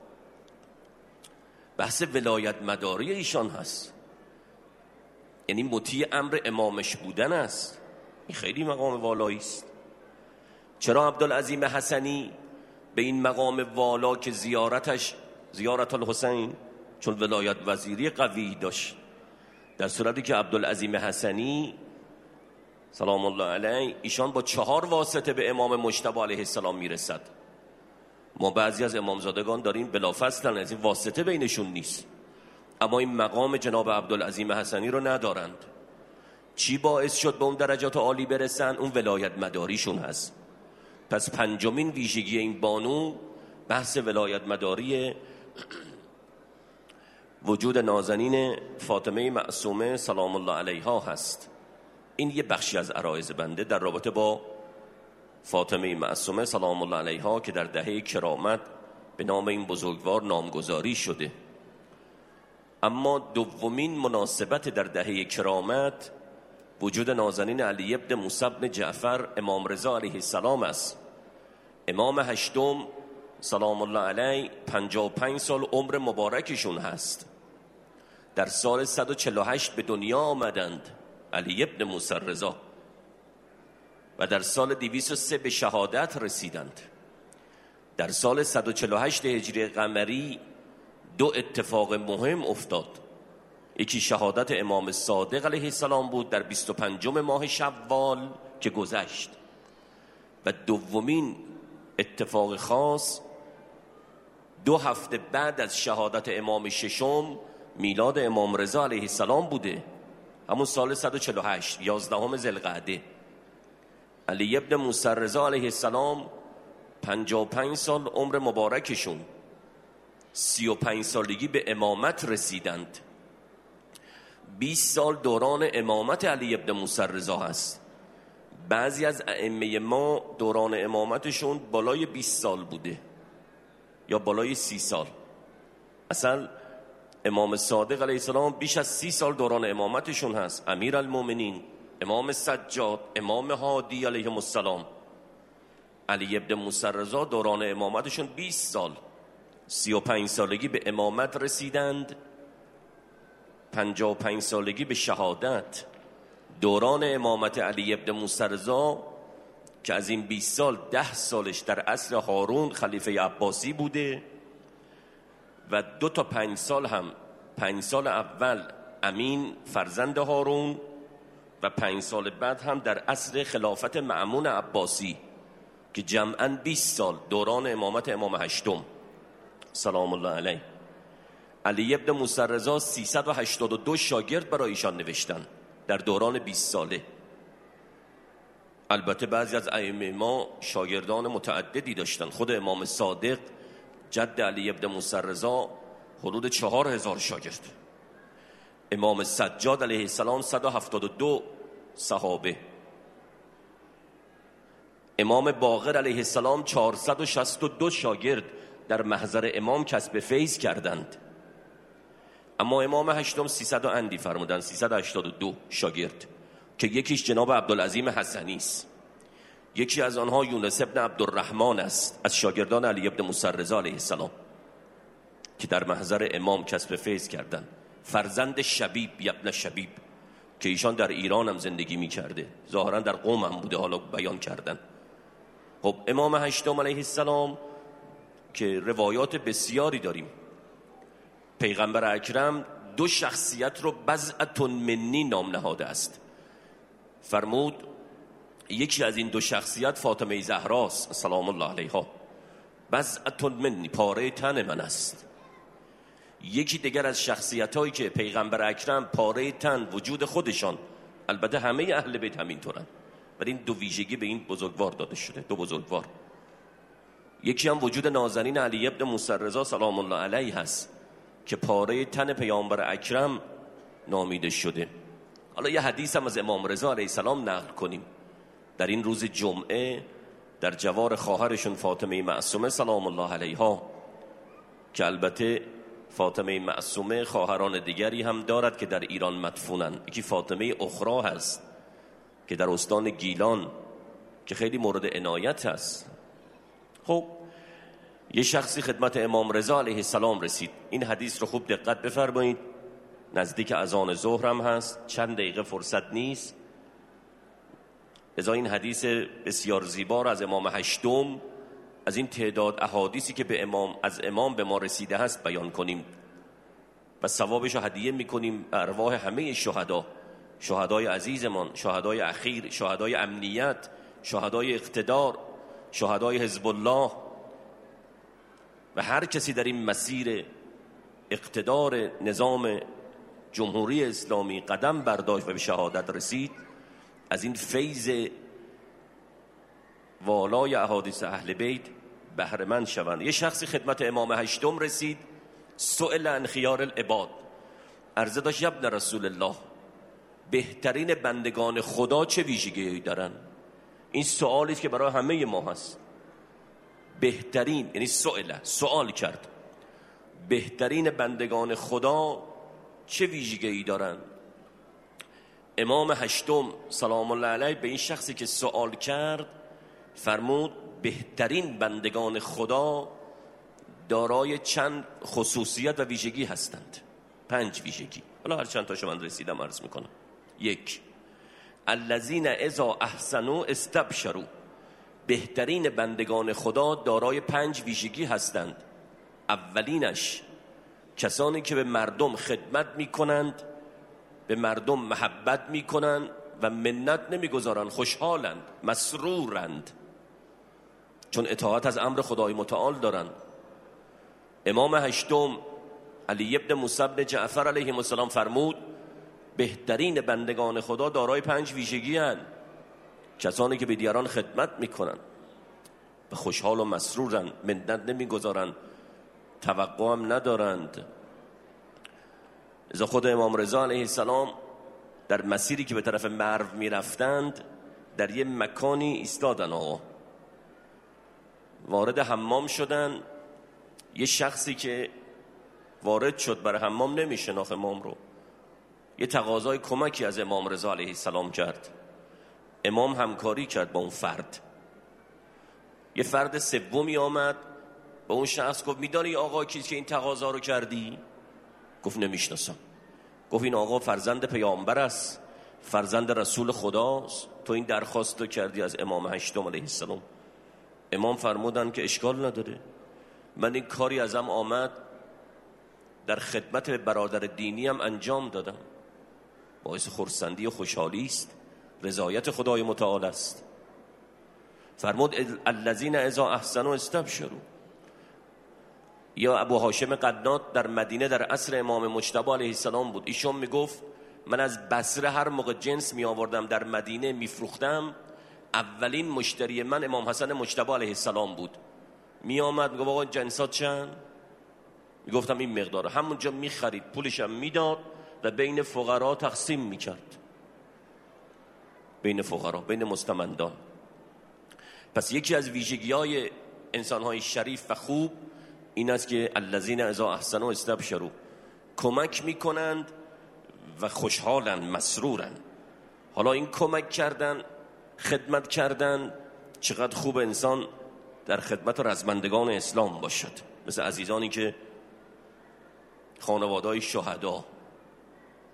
بحث ولایت مداری ایشان هست، یعنی مطیع امر امامش بودن است. این خیلی مقام والایی است. چرا عبدالعظیم حسنی به این مقام والا که زیارت الحسین، چون ولایت وزیری قوی داشت، در صورتی که عبدالعظیم حسنی سلام الله علیه ایشان با 4 واسطه به امام مجتبی علیه السلام میرسد. ما بعضی از امامزادگان داریم بلافاصله، از این واسطه بینشون نیست، اما این مقام جناب عبدالعظیم حسنی رو ندارند. چی باعث شد به اون درجات عالی برسن؟ اون ولایت مداریشون هست. پس پنجمین ویژگی این بانو بحث ولایت مداری وجود نازنین فاطمه معصومه سلام الله علیها هست. این یه بخشی از عرایض بنده در رابطه با فاطمه معصومه سلام الله علیها که در دهه کرامت به نام این بزرگوار نامگذاری شده. اما دومین مناسبت در دهه کرامت وجود نازنین علی ابن موسی بن جعفر امام رضا علیه السلام است. امام هشتم سلام الله علیه 55 سال عمر مبارکشون هست. در سال 148 به دنیا آمدند علی ابن موسی رضا و در سال 203 به شهادت رسیدند. در سال 148 هجری قمری 2 اتفاق مهم افتاد. یکی شهادت امام صادق علیه السلام بود در 25 ماه شوال که گذشت، و دومین اتفاق خاص 2 هفته بعد از شهادت امام ششم میلاد امام رضا علیه السلام بوده، همون سال 148 11 ذوالقعده. علی ابن موسی رضا علیه السلام 55 سال عمر مبارکشون، 35 سالگی به امامت رسیدند. 20 سال دوران امامت علی ابن موسی رضا هست. بعضی از ائمه ما دوران امامتشون بالای 20 سال بوده یا بالای 30 سال. اصلا امام صادق علیه السلام بیش از 30 سال دوران امامتشون هست. امیرالمومنین، امام سجاد، امام هادی علیهم السلام. علی ابن موسی رضا دوران امامتشون 20 سال، 35 سالگی به امامت رسیدند، 55 سالگی به شهادت. دوران امامت علی ابن موسی رضا که از این 20 سال 10 سالش در عصر هارون خلیفه عباسی بوده و 2 تا 5 سال هم 5 سال اول امین فرزند هارون و 5 سال بعد هم در عصر خلافت مأمون عباسی که جمعاً 20 سال دوران امامت امام هشتم سلام الله علیه. علی ابن موسی رضا 382 شاگرد برای ایشان نوشتن در دوران 20 ساله. البته بعضی از ائمه ما شاگردان متعددی داشتن. خود امام صادق جد علی ابن موسی رضا حدود 4000 شاگرد. امام سجاد علیه السلام 172 صحابه. امام باقر علیه السلام 462 شاگرد در محضر امام کسب فیض کردند. اما امام هشتم 300 اندی فرمودند، 382 شاگرد که یکیش جناب عبدالعظیم حسنی است. یکی از آنها یونس ابن عبدالرحمن است از شاگردان علی ابن موسی رضا علیه السلام که در محضر امام کسب فیض کردند. فرزند شبیب ابن شبیب که ایشان در ایران هم زندگی می کرده، ظاهرا در قم هم بوده، حالا بیان کردن. خب امام هشتم علیه السلام که روایات بسیاری داریم، پیغمبر اکرم 2 شخصیت رو بضعة منی نام نهاده است. فرمود یکی از این 2 شخصیت فاطمه زهراست سلام الله علیها، بضعة منی، پاره تن من است. یکی دیگر از شخصیت‌هایی که پیغمبر اکرم پاره تن وجود خودشان، البته همه اهل بیت همینطورن، ولی این 2 ویژگی به این بزرگوار داده شده، 2 بزرگوار. یکی هم وجود نازنین علی ابن موسی رضا سلام الله علیه هست که پاره تن پیامبر اکرم نامیده شده. حالا یه حدیث هم از امام رضا علیه السلام نقل کنیم. در این روز جمعه در جوار خواهرشون فاطمه معصومه سلام الله علیها، که البته فاطمه معصومه خواهران دیگری هم دارد که در ایران مدفونن. یکی فاطمه اخرى هست که در استان گیلان که خیلی مورد عنایت هست. خب یه شخصی خدمت امام رضا علیه السلام رسید. این حدیث رو خوب دقت بفرمایید، نزدیک اذان ظهر هم هست، چند دقیقه فرصت نیست. لذا این حدیث بسیار زیبا را از امام هشتم از این تعداد احادیثی که از امام به ما رسیده هست بیان کنیم و ثوابش رو هدیه میکنیم به ارواح همه شهدا، شهدای عزیزمان، شهدای اخیر، شهدای امنیت، شهدای اقتدار، شهدای حزب الله و هر کسی در این مسیر اقتدار نظام جمهوری اسلامی قدم برداشت و به شهادت رسید، از این فیض والای احادیث اهل بیت بهره مند شوند. یه شخصی خدمت امام هشتم رسید، سئل عن خیار العباد، عرضه داشت یا ابن رسول الله، بهترین بندگان خدا چه ویژگی دارن؟ این سوالی که برای همه ما هست. بهترین، یعنی سوال کرد، بهترین بندگان خدا چه ویژگی دارن؟ امام هشتم سلام الله علیه به این شخصی که سوال کرد فرمود بهترین بندگان خدا دارای چند خصوصیت و ویژگی هستند. 5 ویژگی، حالا هر چند تاشو من رسیدم عرض میکنم. 1 الذین اذا احسنوا استبشروا، بهترین بندگان خدا دارای 5 ویژگی هستند. اولینش کسانی که به مردم خدمت میکنند، به مردم محبت میکنند و منت نمیگذارند، خوشحالند، مسرورند، چون اطاعت از امر خدای متعال دارند. امام هشتم علی ابن موسی بن جعفر علیه السلام فرمود بهترین بندگان خدا دارای 5 ویژگی هستند. کسانی که به دیگران خدمت میکنند و خوشحال و مسرورند، منت نمیگذارند، توقع هم ندارند. از خود امام رضا علیه السلام در مسیری که به طرف مرو میرفتند در یه مکانی ایستادن، آقا وارد حمام شدن. یه شخصی که وارد شد برای حمام نمیشناخت امام رو، یه تقاضای کمکی از امام رضا علیه السلام کرد. امام همکاری کرد با اون فرد. یه فرد سومی آمد با اون شخص گفت میدانی آقا کیست که این تقاضا رو کردی؟ گفت نمیشناسم. گفت این آقا فرزند پیامبر است، فرزند رسول خداست، تو این درخواست رو کردی از امام هشتم علیه السلام. امام فرمودن که اشکال نداره، من این کاری ازم آمد در خدمت به برادر دینی هم انجام دادم، باعث خرسندی و خوشحالی است، رضایت خدای متعال است. فرمود الذین اذا احسنوا استبشروا. یا ابو هاشم قناد در مدینه در عصر امام مجتبی علیه السلام بود. ایشون میگفت من از بصره هر موقع جنس می آوردم در مدینه میفروختم، اولین مشتری من امام حسن مجتبی علیه السلام بود. می آمد میگفت آقا جنسات چند؟ میگفتم این مقدار. همونجا میخرید، پولشم میداد و بین فقرا تقسیم میکرد، بین فقرا، بین مستمندان. پس یکی از ویژگی‌های انسان‌های شریف و خوب این است که الذین اذا احسنوا استبشروا، کمک میکنند و خوشحالند، مسرورند. حالا این کمک کردن، خدمت کردن، چقدر خوب انسان در خدمت رزمندگان اسلام باشد، مثل عزیزانی که خانواده‌های شهدا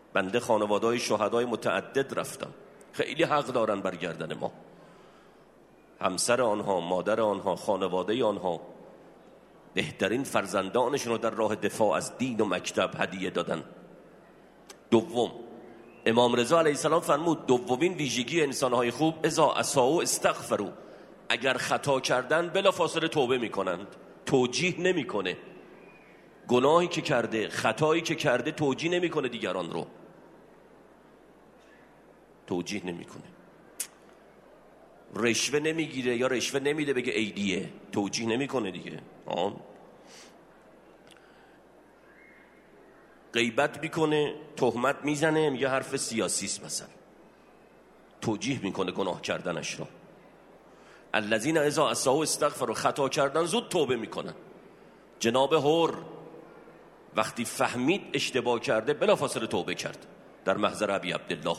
بنده خانواده‌های شهدای متعدد رفتم، خیلی حق دارن برگردن ما. همسر آنها، مادر آنها، خانواده آنها بهترین فرزندانشون رو در راه دفاع از دین و مکتب هدیه دادن. دوم، امام رضا علیه السلام فرمود دومین ویژگی انسانهای خوب اذا اساءوا استغفروا، اگر خطا کردن بلافاصله توبه میکنند. توجیه نمیکنه گناهی که کرده، خطایی که کرده، توجیه نمیکنه دیگران رو، توجیه نمیکنه. رشوه نمیگیره یا رشوه نمیده بگه عیدیه، توجیه نمیکنه دیگه. غیبت میکنه، تهمت میزنه، میگه حرف سیاسی است مثلا، توجیه میکنه گناه کردنش رو. الذین اذا اساءوا استغفروا، خطا کردن زود توبه میکنن. جناب حر وقتی فهمید اشتباه کرده بلافاصله توبه کرد در محضر ابی عبدالله.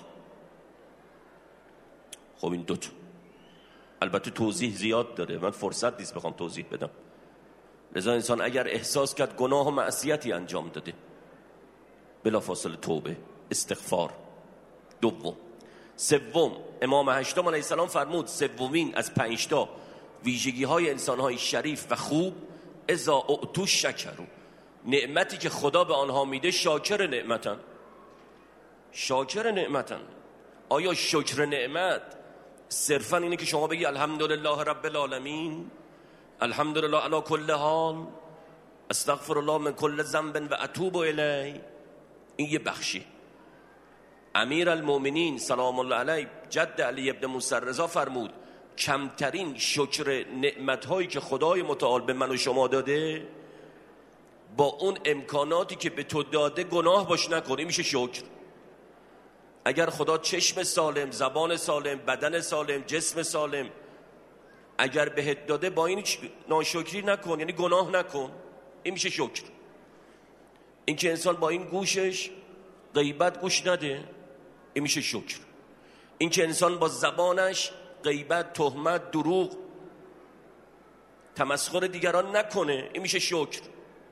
خب این دوتا البته توضیح زیاد داره، من فرصت نیست بخوام توضیح بدم. لذا انسان اگر احساس کرد گناه و معصیتی انجام داده بلافاصله توبه، استغفار. دوم. سوم، امام هشتم علیه السلام فرمود سومین از 5 تا ویژگی های انسان های شریف و خوب اذا اعطوا شکروا، نعمتی که خدا به آنها میده شاکر نعمتن. شاکر نعمتن. آیا شکر نعمت صرفا اینه که شما بگی الحمدلله رب العالمین، الحمدلله علی کل حال، استغفر الله من کل ذنب و اتوب الیه؟ این یه بخشی. امیر المؤمنین سلام الله علیه جد علی ابن موسی رضا فرمود کمترین شکر نعمت‌هایی که خدای متعال به من و شما داده با اون امکاناتی که به تو داده گناه باش نکنی، میشه شکر. اگر خدا چشم سالم، زبان سالم، بدن سالم، جسم سالم اگر بهت داده با این ناشکری نکن، یعنی گناه نکن، این میشه شکر. این که انسان با این گوشش غیبت گوش نده، این میشه شکر. این که انسان با زبانش غیبت، تهمت، دروغ، تمسخر دیگران نکنه، این میشه شکر.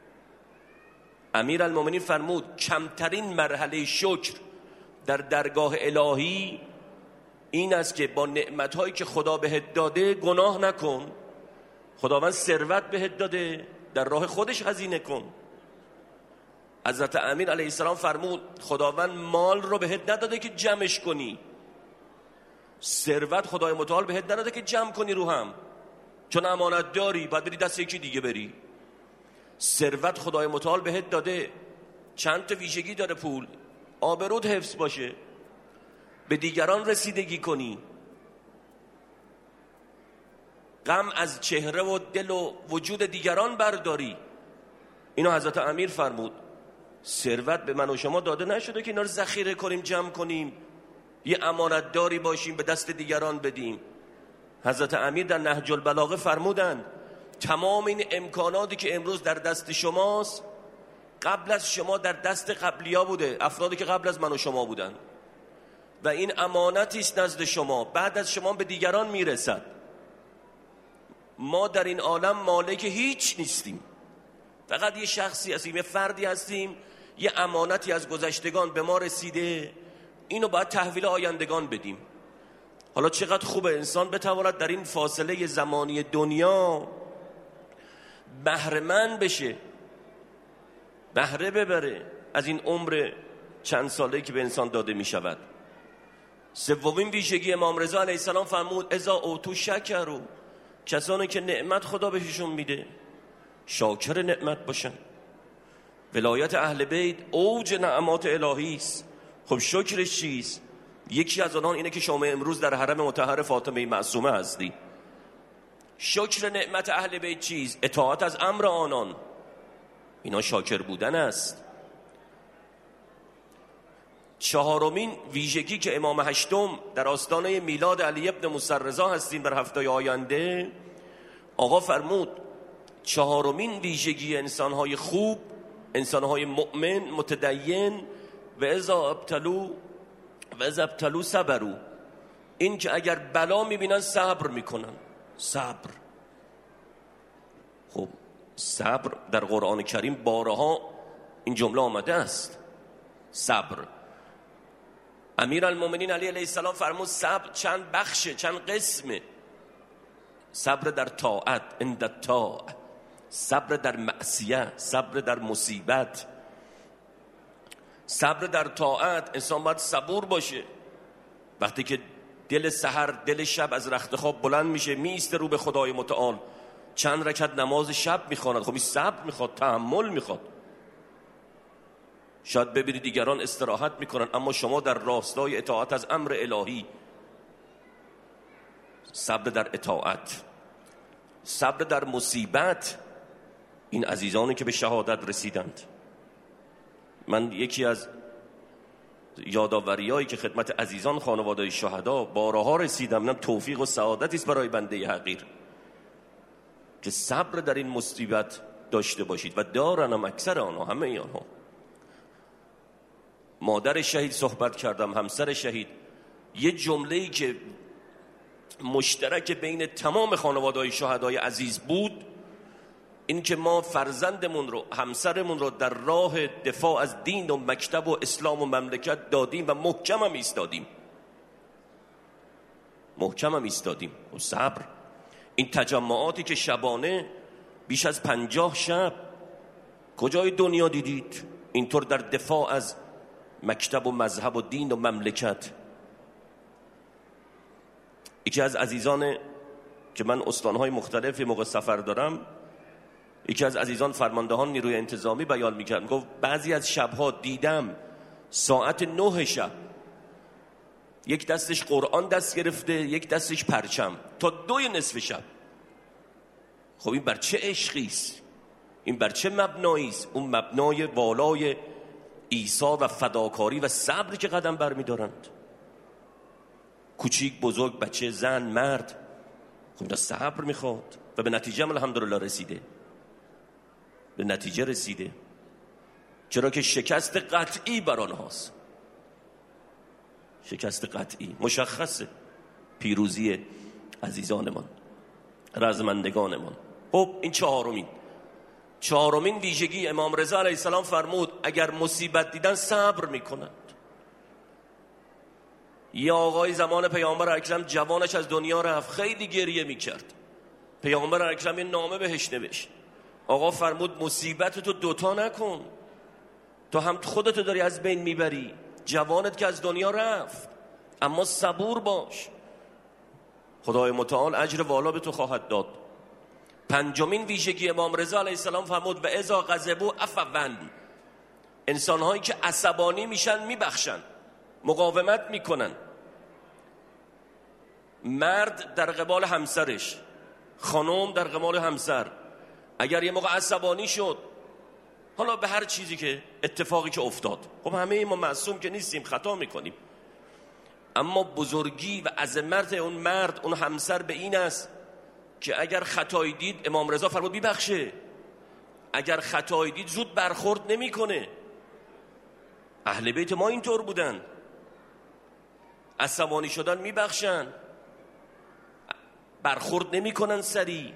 امیر المؤمنین فرمود کمترین مرحله شکر در درگاه الهی این است که با نعمتهایی که خدا بهت داده گناه نکن. خداوند ثروت بهت داده، در راه خودش هزینه کن. حضرت امین علیه السلام فرمود خداوند مال رو بهت نداده که جمعش کنی، ثروت خدای متعال بهت نداده که جمع کنی رو هم، چون امانت داری باید بری دست یکی دیگه بری. ثروت خدای متعال بهت داده، چند تا ویژگی داره پول: آبرود حفظ باشه، به دیگران رسیدگی کنی، غم از چهره و دل و وجود دیگران برداری. اینو حضرت امیر فرمود. ثروت به من و شما داده نشده که اینا رو ذخیره کنیم، جمع کنیم، یه امانت داری باشیم به دست دیگران بدیم. حضرت امیر در نهج البلاغه فرمودند تمام این امکاناتی که امروز در دست شماست قبل از شما در دست قبلیا بوده، افرادی که قبل از من و شما بودن، و این امانتی است نزد شما، بعد از شما به دیگران میرسد. ما در این عالم مالک هیچ نیستیم، فقط یه شخصی هستیم، یه فردی هستیم، یه امانتی از گذشتگان به ما رسیده، اینو باید تحویل آیندگان بدیم. حالا چقدر خوبه انسان بتواند در این فاصله زمانی دنیا بهره‌مند بشه، بهره ببره از این عمر چند ساله‌ای که به انسان داده می شود. سومین ویژگی امام رضا علیه السلام فرمود اذا اعطوا شکروا، کسانی که نعمت خدا بهشون میده شاکر نعمت باشن. ولایت اهل بیت اوج نعمات الهی است. خب شکرش چیست؟ یکی از آنها اینه که شما امروز در حرم مطهر فاطمه معصومه هستی. شکر نعمت اهل بیت چیست؟ اطاعت از امر آنان، اینا شاکر بودن است. چهارمین ویژگی که امام هشتم در آستانه میلاد علی ابن موسی رضا هستیم در هفته آینده، آقا فرمود چهارمین ویژگی انسانهای خوب، انسانهای مؤمن متدین، و اذا ابتلوا صبروا، این که اگر بلا میبینن صبر میکنن. صبر، خب صبر در قرآن کریم بارها این جمله آمده است. صبر امیرالمومنین علی علیه السلام فرمود صبر چند بخشه، چند قسمه. صبر در طاعت، عند الطاعه، صبر در معصیه، صبر در مصیبت. صبر در طاعت، انسان باید صبور باشه. وقتی که دل سحر، دل شب از رخت خواب بلند میشه، میسته رو به خدای متعال، چند رکعت نماز شب میخواند. خب این صبر میخواد، تحمل میخواد. شاید ببینید دیگران استراحت میکنن، اما شما در راستای اطاعت از امر الهی. صبر در اطاعت، صبر در مصیبت. این عزیزانی که به شهادت رسیدند، من یکی از یاداوریایی که خدمت عزیزان خانواده شهدا بارها رسیدم، من توفیق و سعادتی است برای بنده حقیر که صبر در این مصیبت داشته باشید و دارنم اکثر آنها، همه آنها. مادر شهید صحبت کردم، همسر شهید. یه جمله‌ای که مشترک بین تمام خانواده‌های شهدای عزیز بود، این که ما فرزندمون رو، همسرمون رو در راه دفاع از دین و مکتب و اسلام و مملکت دادیم و محکم هم ایستادیم. محکم هم ایستادیم. و صبر. این تجمعاتی که شبانه بیش از 50 شب، کجای دنیا دیدید اینطور در دفاع از مکتب و مذهب و دین و مملکت؟ یکی از عزیزان که من استانهای مختلف موقع سفر دارم، یکی از عزیزان فرماندهان نیروی انتظامی بیان میکرد، گفت بعضی از شبها دیدم ساعت 9 شب یک دستش قرآن دست گرفته، یک دستش پرچم، تا 2 نصف شب. خب این بر چه عشقیست؟ این بر چه مبناییست؟ اون مبنای والای ایثار و فداکاری و صبری که قدم برمیدارند. کوچیک، بزرگ، بچه، زن، مرد. خب اینا صبر میخواد و به نتیجه هم الحمدلله رسیده. به نتیجه رسیده، چرا که شکست قطعی بر آنهاست. شکست قطعی مشخصه. پیروزی عزیزانمان، رزمندگانمان. خب این چهارمین ویژگی امام رضا علیه السلام فرمود اگر مصیبت دیدن صبر میکنند. یه آقای زمان پیامبر اکرم جوانش از دنیا رفت، خیلی گریه میکرد. پیامبر اکرم یه نامه بهش نوشت. آقا فرمود مصیبت تو 2 نکن، تو هم خودتو داری از بین میبری، جوانت که از دنیا رفت، اما صبور باش، خدای متعال اجر والا به تو خواهد داد. 5مین ویژگی امام رضا علیه السلام فرمود و اذا غضبوا عفوا. انسانهایی که عصبانی میشن میبخشن، مقاومت میکنن. مرد در قبال همسرش، خانم در قبال همسر، اگر یه موقع عصبانی شد، حالا به هر چیزی که اتفاقی که افتاد، خب همه ما معصوم که نیستیم، خطا میکنیم، اما بزرگی و عظمت اون مرد، اون همسر به این است که اگر خطایی دید، امام رضا فرمود میبخشه. اگر خطایی دید زود برخورد نمیکنه. اهل بیت ما اینطور بودن، عصبانی شدن میبخشن، برخورد نمیکنن سریع.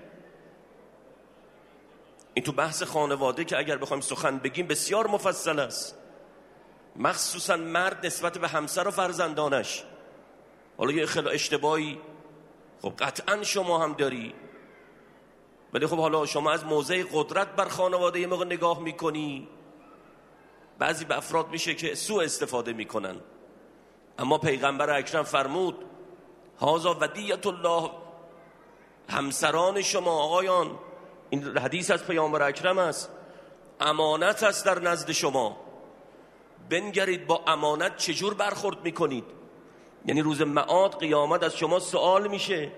این تو بحث خانواده که اگر بخوایم سخن بگیم بسیار مفصل است، مخصوصا مرد نسبت به همسر و فرزندانش. حالا یه اشتباهی خب قطعا شما هم داری، ولی خب حالا شما از موضع قدرت بر خانواده یه موقع نگاه میکنی، بعضی به افراد میشه که سوء استفاده میکنن. اما پیغمبر اکرم فرمود هذا ودیعة الله، همسران شما آقایان، این حدیث از پیامبر اکرم است، امانت است در نزد شما. بنگرید با امانت چجور برخورد میکنید. یعنی روز معاد قیامت از شما سوال میشه.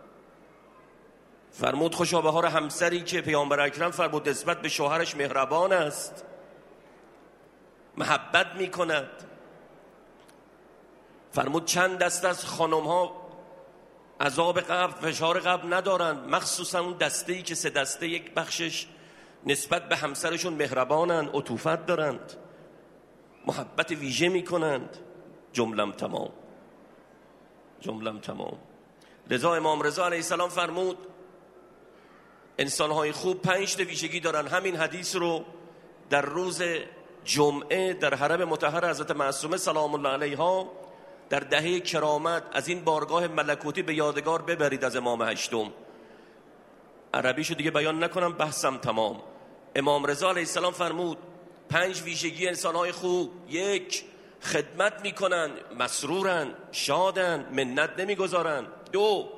فرمود خوشا بهار همسری که پیامبر اکرم فرمود نسبت به شوهرش مهربان است، محبت میکند. فرمود چند دست از خانم ها عذاب قبر، فشار قبر ندارند، مخصوصا اون دسته‌ای که 3 دسته، یک بخشش نسبت به همسرشون مهربانند، عطوفت دارند، محبت ویژه میکنند. جملم تمام. لذا امام رضا علیه السلام فرمود انسان‌های خوب 5 ویژگی دارن. همین حدیث رو در روز جمعه در حرم مطهر حضرت معصومه سلام الله علیها در دهه کرامت از این بارگاه ملکوتی به یادگار ببرید از امام هشتم. عربیشو دیگه بیان نکنم، بحثم تمام. امام رضا علیه السلام فرمود 5 ویژگی انسانهای خوب: 1 خدمت میکنن، مسرورن، شادن، منت نمیگذارن. 2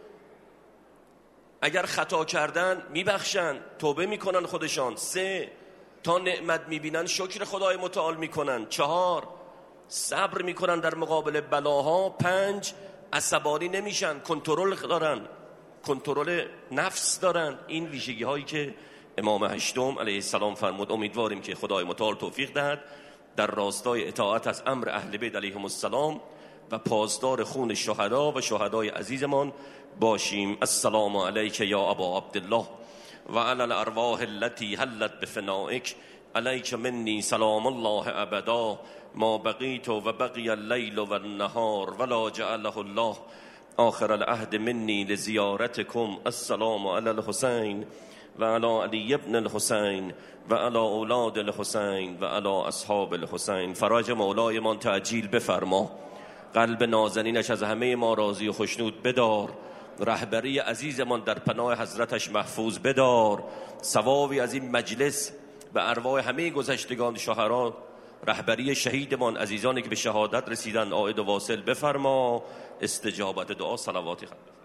اگر خطا کردن میبخشن، توبه میکنن خودشان. 3 تا نعمت میبینن شکر خدای متعال میکنن. 4 صبر میکنن در مقابل بلاها. 5 عصبانی نمیشن، کنترل دارن، کنترل نفس دارن. این ویژگی هایی که امام هشتم علیه السلام فرمود. امیدواریم که خدای متعال توفیق دهد در راستای اطاعت از امر اهل بیت علیهم السلام و پاسدار خون شهدا و شهدای عزیزمان باشیم. السلام علیک یا ابا عبدالله و علی الارواح التي حلت بفنائک، علیک منی سلام الله ابدا ما بقیت و بقی اللیل و النهار ولا جعله الله آخر العهد منی لزیارتکم. السلام علی الحسین و علی علی ابن الحسین و علی اولاد الحسین و علی اصحاب الحسین. فرج مولای من تعجیل بفرما، قلب نازنینش از همه ما راضی و خشنود بدار، رهبری عزیزمان در پناه حضرتش محفوظ بدار، ثوابی از این مجلس به ارواح همه گذشتگان شهران، رهبری شهیدمان، عزیزانی که به شهادت رسیدن عائد و واصل بفرما. استجابت دعا. صلواتی خواهد.